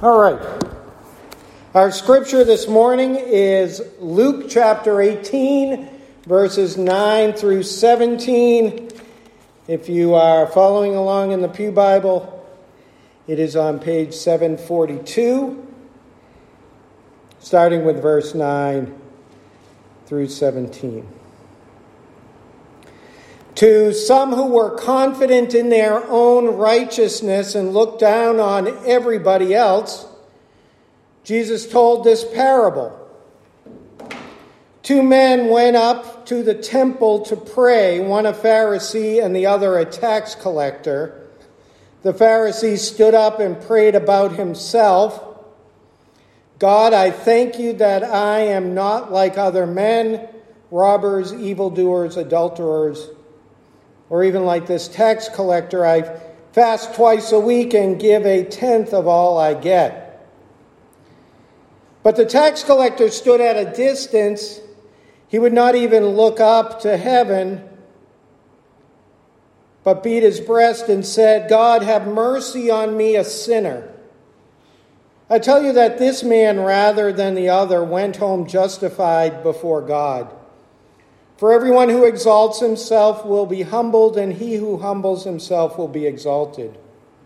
All right. Our scripture this morning is Luke chapter 18, verses 9 through 17. If you are following along in the Pew Bible, it is on page 742, starting with verse 9 through 17. To some who were confident in their own righteousness and looked down on everybody else, Jesus told this parable. Two men went up to the temple to pray, one a Pharisee and the other a tax collector. The Pharisee stood up and prayed about himself. God, I thank you that I am not like other men, robbers, evildoers, adulterers, or even like this tax collector. I fast twice a week and give a tenth of all I get. But the tax collector stood at a distance. He would not even look up to heaven, but beat his breast and said, God, have mercy on me, a sinner. I tell you that this man, rather than the other, went home justified before God. For everyone who exalts himself will be humbled, and he who humbles himself will be exalted.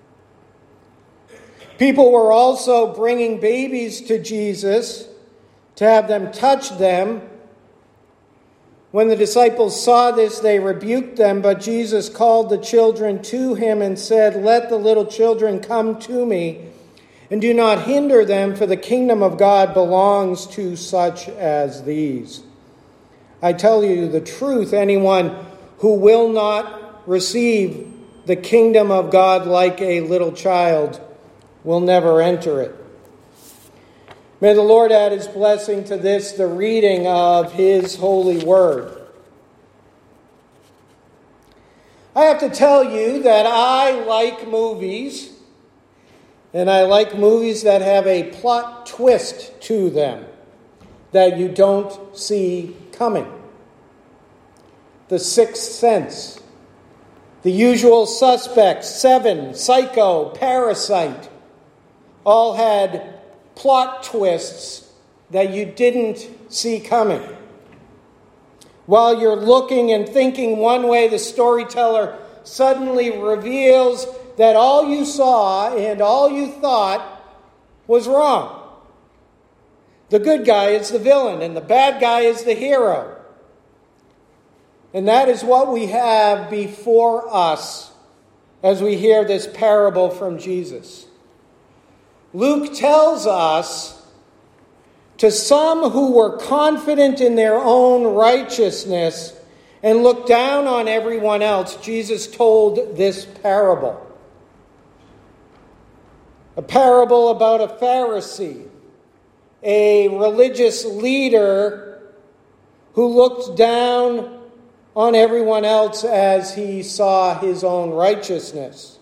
People were also bringing babies to Jesus to have them touch them. When the disciples saw this, they rebuked them, but Jesus called the children to him and said, Let the little children come to me, and do not hinder them, for the kingdom of God belongs to such as these. I tell you the truth, anyone who will not receive the kingdom of God like a little child will never enter it. May the Lord add his blessing to this, the reading of his holy word. I have to tell you that I like movies, and I like movies that have a plot twist to them that you don't see coming. The Sixth Sense, The Usual Suspects, Seven, Psycho, Parasite, all had plot twists that you didn't see coming. While you're looking and thinking one way, the storyteller suddenly reveals that all you saw and all you thought was wrong. The good guy is the villain, and the bad guy is the hero. And that is what we have before us as we hear this parable from Jesus. Luke tells us, to some who were confident in their own righteousness and looked down on everyone else, Jesus told this parable. A parable about a Pharisee, a religious leader who looked down on everyone else as he saw his own righteousness.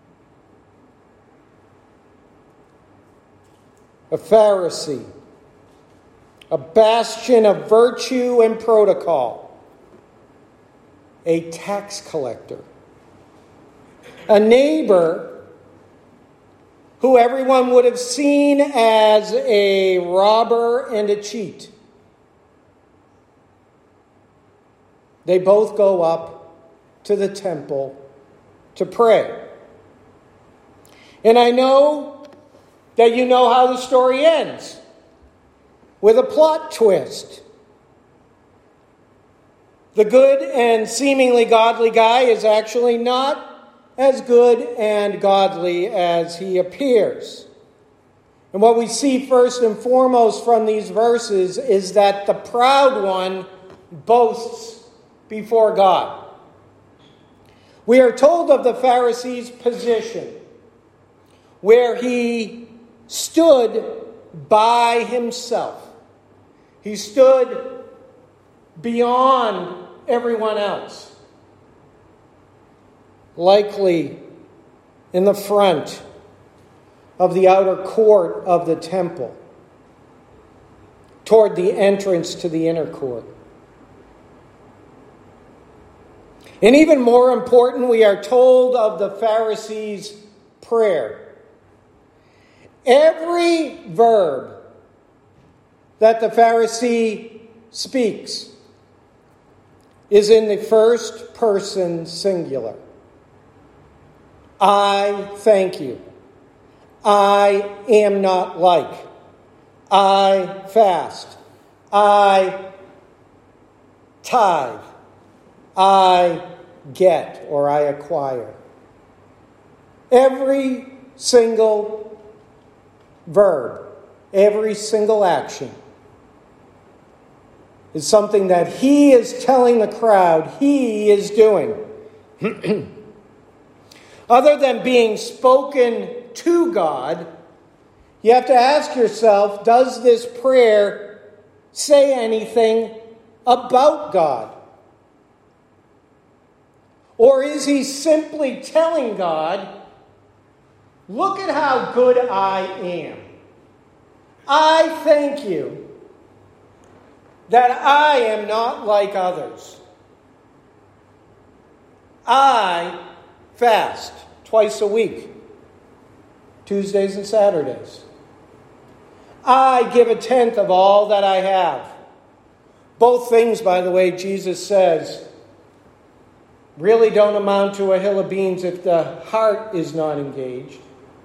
A Pharisee, a bastion of virtue and protocol, a tax collector, a neighbor who everyone would have seen as a robber and a cheat. They both go up to the temple to pray. And I know that you know how the story ends, with a plot twist. The good and seemingly godly guy is actually not as good and godly as he appears. And what we see first and foremost from these verses is that the proud one boasts before God. We are told of the Pharisee's position, where he stood by himself. He stood beyond everyone else, likely in the front of the outer court of the temple, toward the entrance to the inner court. And even more important, we are told of the Pharisee's prayer. Every verb that the Pharisee speaks is in the first person singular. I thank you. I am not like. I fast. I tithe. I get or I acquire. Every single verb, every single action is something that he is telling the crowd he is doing. Other than being spoken to God, you have to ask yourself, does this prayer say anything about God? Or is he simply telling God, look at how good I am. I thank you that I am not like others. I fast twice a week, Tuesdays and Saturdays. I give a tenth of all that I have. Both things, by the way, Jesus says, really don't amount to a hill of beans if the heart is not engaged.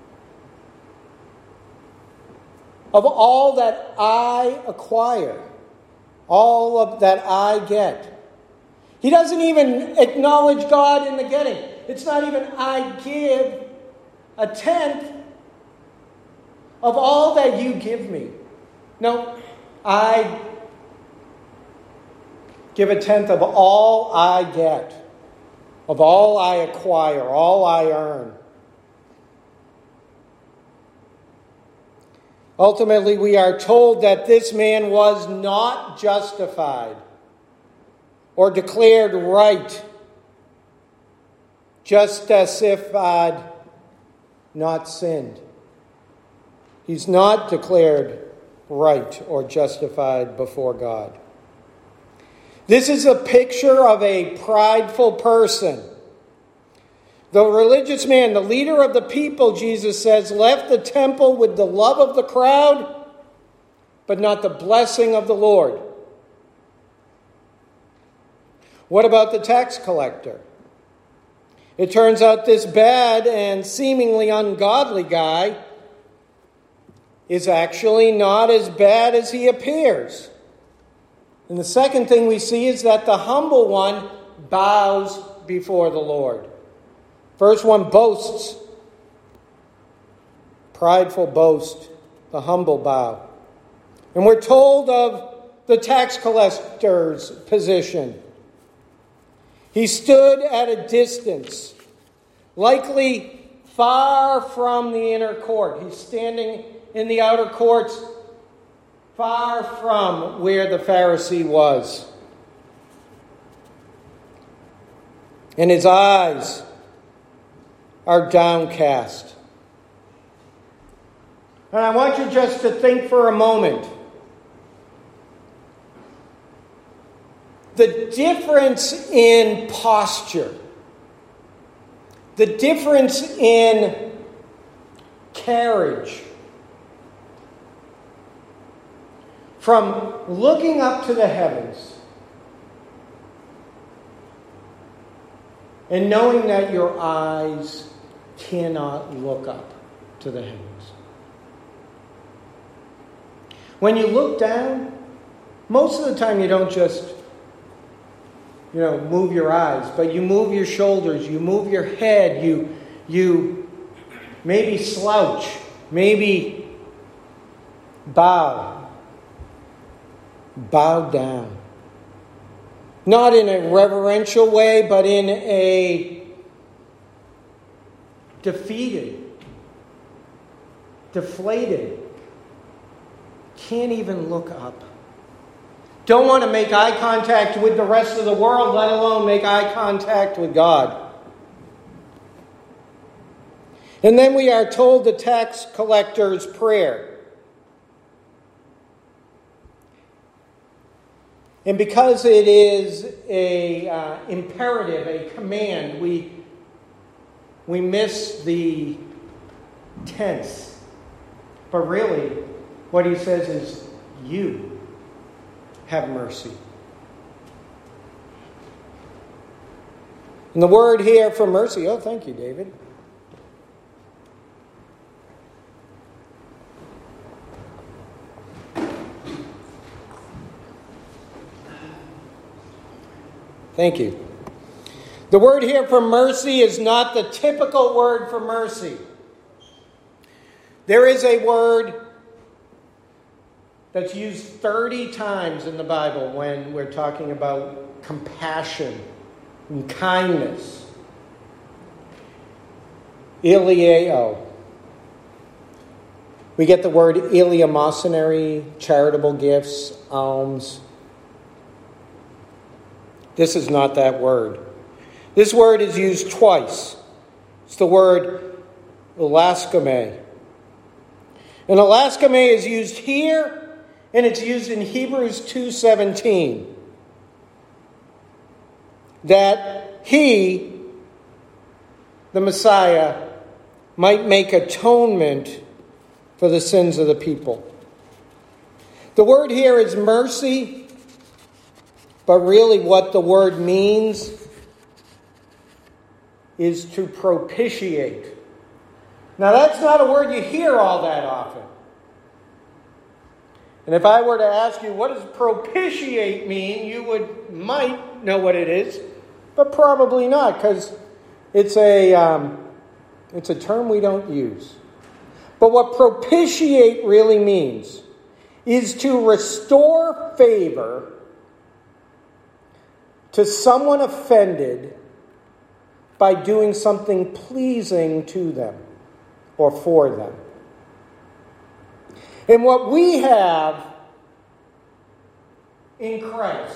Of all that I acquire, all of that I get. He doesn't even acknowledge God in the getting. It's not even I give a tenth of all that you give me. No, I give a tenth of all I get, of all I acquire, all I earn. Ultimately, we are told that this man was not justified or declared right, just as if I'd not sinned. He's not declared right or justified before God. This is a picture of a prideful person. The religious man, the leader of the people, Jesus says, left the temple with the love of the crowd, but not the blessing of the Lord. What about the tax collector? It turns out this bad and seemingly ungodly guy is actually not as bad as he appears. And the second thing we see is that the humble one bows before the Lord. First one boasts. Prideful boast. The humble bow. And we're told of the tax collector's position. He stood at a distance, likely far from the inner court. He's standing in the outer courts, far from where the Pharisee was. And his eyes are downcast. And I want you just to think for a moment. The difference in posture, the difference in carriage, from looking up to the heavens and knowing that your eyes cannot look up to the heavens. When you look down, most of the time you don't just move your eyes, but you move your shoulders, you move your head, you maybe slouch, maybe bow down. Not in a reverential way, but in a defeated, deflated, can't even look up. Don't want to make eye contact with the rest of the world, let alone make eye contact with God. And then we are told the tax collector's prayer. And because it is a imperative, a command, we miss the tense. But really, what he says is, you have mercy. And the word here for mercy, oh, thank you, David. Thank you. The word here for mercy is not the typical word for mercy. There is a word that's used 30 times in the Bible when we're talking about compassion and kindness. Ilieo. We get the word eleemosynary, charitable gifts, alms. This is not that word. This word is used twice. It's the word elaskome. And elaskome is used here, and it's used in Hebrews 2:17. That he, the Messiah, might make atonement for the sins of the people. The word here is mercy, but really what the word means is to propitiate. Now that's not a word you hear all that often. And if I were to ask you, what does propitiate mean? You might know what it is, but probably not, because it's a term we don't use. But what propitiate really means is to restore favor to someone offended by doing something pleasing to them or for them. And what we have in Christ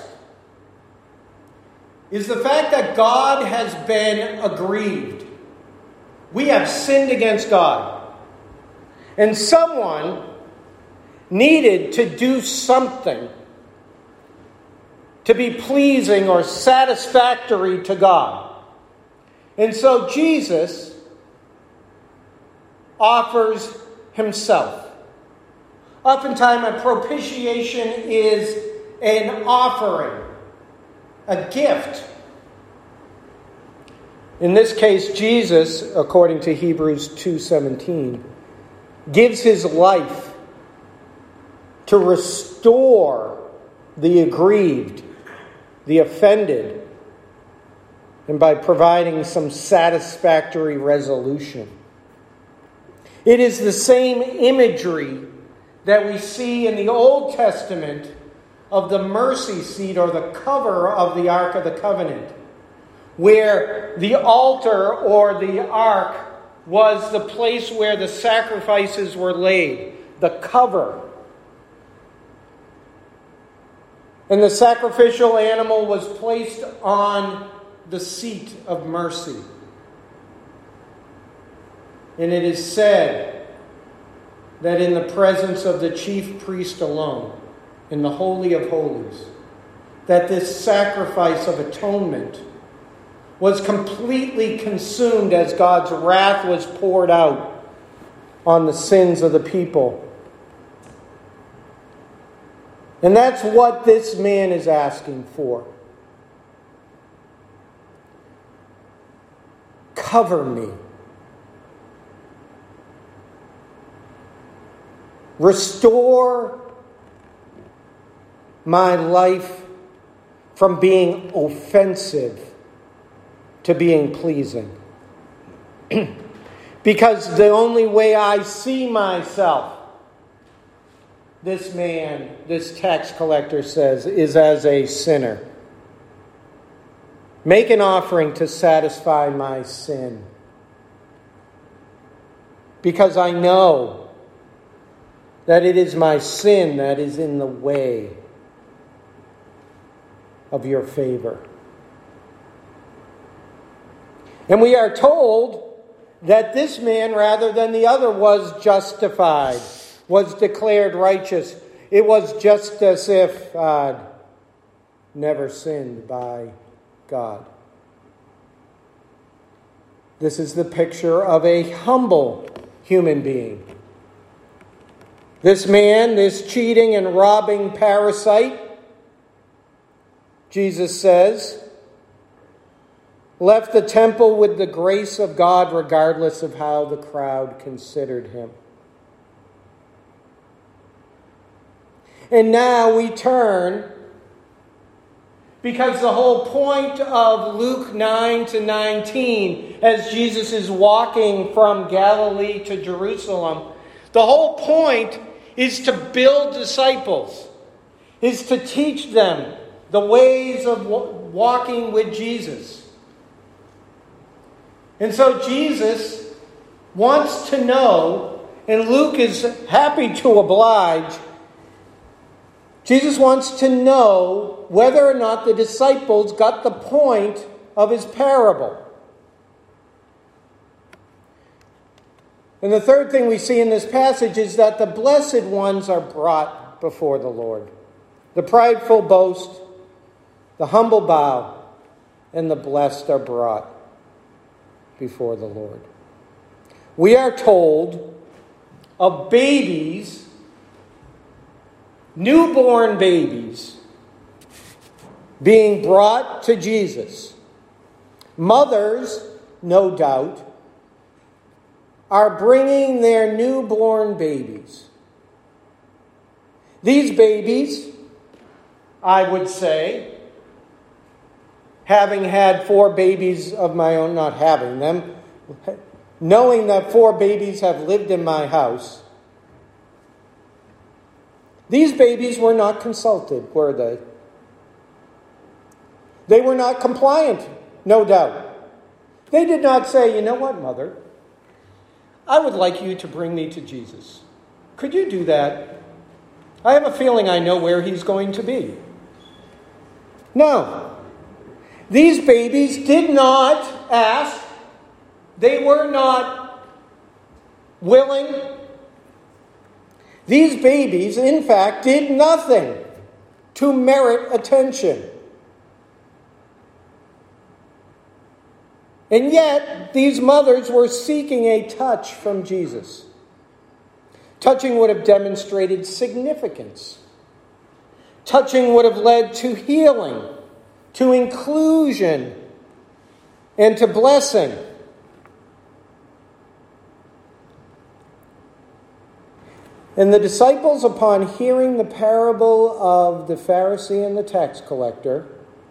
is the fact that God has been aggrieved. We have sinned against God. And someone needed to do something to be pleasing or satisfactory to God. And so Jesus offers himself. Oftentimes a propitiation is an offering, a gift. In this case, Jesus, according to Hebrews 2:17, gives his life to restore the aggrieved, the offended, and by providing some satisfactory resolution. It is the same imagery that we see in the Old Testament of the mercy seat or the cover of the Ark of the Covenant, where the altar or the ark was the place where the sacrifices were laid, the cover. And the sacrificial animal was placed on the seat of mercy. And it is said that in the presence of the chief priest alone, in the Holy of Holies, that this sacrifice of atonement was completely consumed as God's wrath was poured out on the sins of the people. And that's what this man is asking for. Cover me. Restore my life from being offensive to being pleasing. Because the only way I see myself, this man, this tax collector says, is as a sinner. Make an offering to satisfy my sin. Because I know that it is my sin that is in the way of your favor. And we are told that this man, rather than the other, was justified, was declared righteous. It was just as if God never sinned by God. This is the picture of a humble human being This man, this cheating and robbing parasite, Jesus says, left the temple with the grace of God regardless of how the crowd considered him. And now we turn, because the whole point of Luke 9 to 19, as Jesus is walking from Galilee to Jerusalem, the whole point is to build disciples, is to teach them the ways of walking with Jesus. And so Jesus wants to know, and Luke is happy to oblige, Jesus wants to know whether or not the disciples got the point of his parable. And the third thing we see in this passage is that the blessed ones are brought before the Lord. The prideful boast, the humble bow, and the blessed are brought before the Lord. We are told of babies, newborn babies, being brought to Jesus. Mothers, no doubt, are bringing their newborn babies. These babies, I would say, having had 4 babies of my own, not having them, knowing that 4 babies have lived in my house, these babies were not consulted, were they? They were not compliant, no doubt. They did not say, you know what, Mother? I would like you to bring me to Jesus. Could you do that? I have a feeling I know where he's going to be. No. These babies did not ask. They were not willing. These babies, in fact, did nothing to merit attention. And yet, these mothers were seeking a touch from Jesus. Touching would have demonstrated significance. Touching would have led to healing, to inclusion, and to blessing. And the disciples, upon hearing the parable of the Pharisee and the tax collector,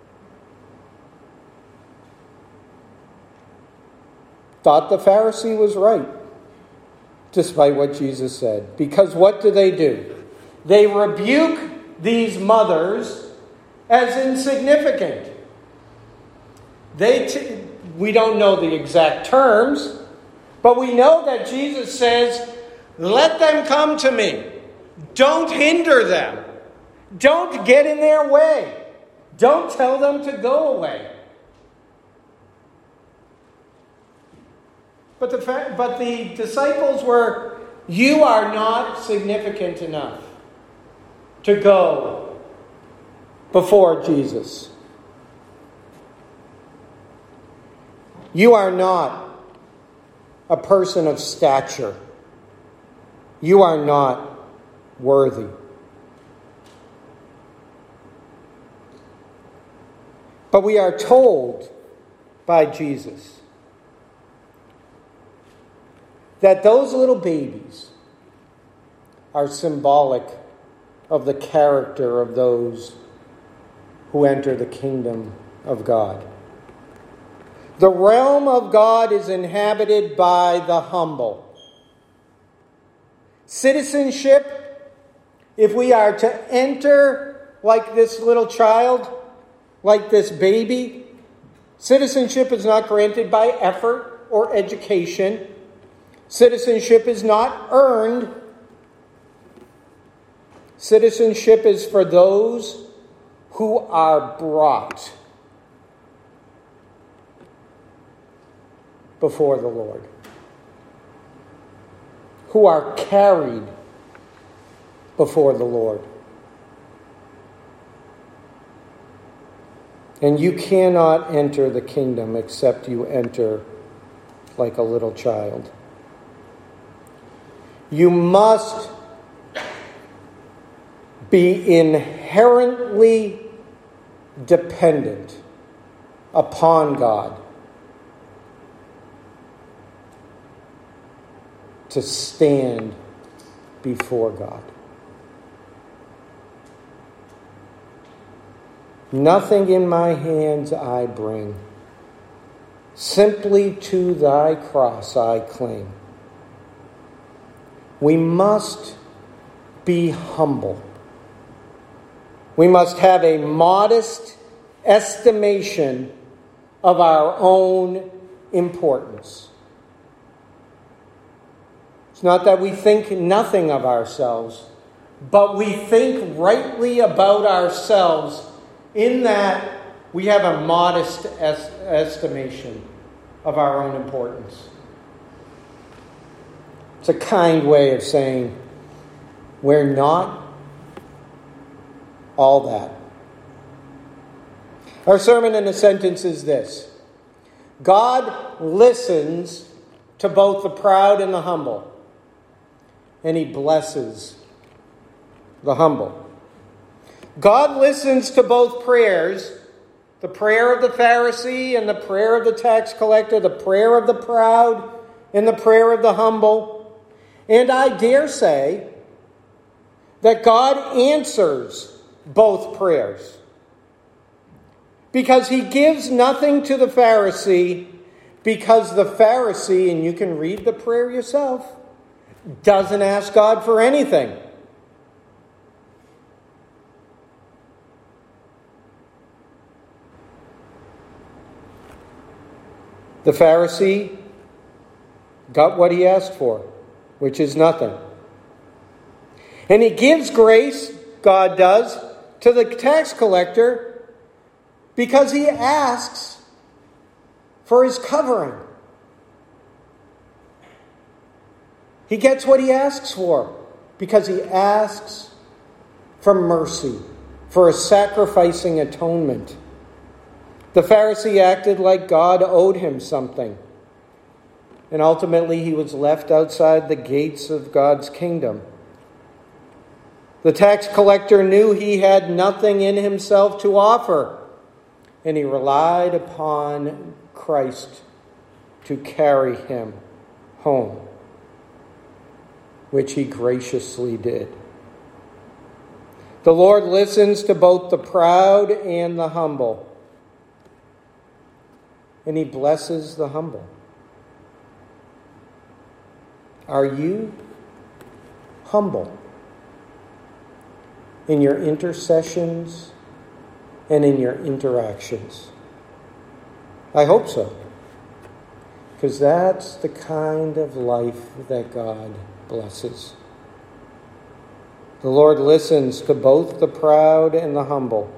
thought the Pharisee was right, despite what Jesus said. Because what do? They rebuke these mothers as insignificant. We don't know the exact terms, but we know that Jesus says, let them come to me. Don't hinder them. Don't get in their way. Don't tell them to go away. But the disciples were, you are not significant enough to go before Jesus. You are not a person of stature. You are not worthy. But we are told by Jesus that those little babies are symbolic of the character of those who enter the kingdom of God. The realm of God is inhabited by the humble. Citizenship, if we are to enter like this little child, like this baby, citizenship is not granted by effort or education. Citizenship is not earned. Citizenship is for those who are brought before the Lord, who are carried before the Lord. And you cannot enter the kingdom except you enter like a little child. You must be inherently dependent upon God to stand before God. Nothing in my hands I bring. Simply to thy cross I cling. We must be humble. We must have a modest estimation of our own importance. It's not that we think nothing of ourselves, but we think rightly about ourselves in that we have a modest estimation of our own importance. It's a kind way of saying we're not all that. Our sermon in a sentence is this: God listens to both the proud and the humble, and he blesses the humble. God listens to both prayers, the prayer of the Pharisee and the prayer of the tax collector, the prayer of the proud and the prayer of the humble. And I dare say that God answers both prayers, because he gives nothing to the Pharisee, because the Pharisee, and you can read the prayer yourself, doesn't ask God for anything. The Pharisee got what he asked for, which is nothing. And he gives grace, God does, to the tax collector because he asks for his covering. He gets what he asks for because he asks for mercy, for a sacrificing atonement. The Pharisee acted like God owed him something, and ultimately he was left outside the gates of God's kingdom. The tax collector knew he had nothing in himself to offer, and he relied upon Christ to carry him home, which he graciously did. The Lord listens to both the proud and the humble, and he blesses the humble. Are you humble in your intercessions and in your interactions? I hope so, because that's the kind of life that God blesses. The Lord listens to both the proud and the humble.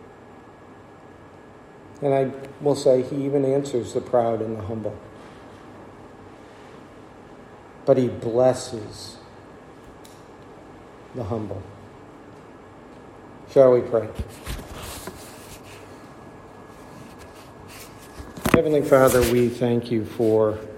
And I will say he even answers the proud and the humble. But he blesses the humble. Shall we pray? Heavenly Father, we thank you for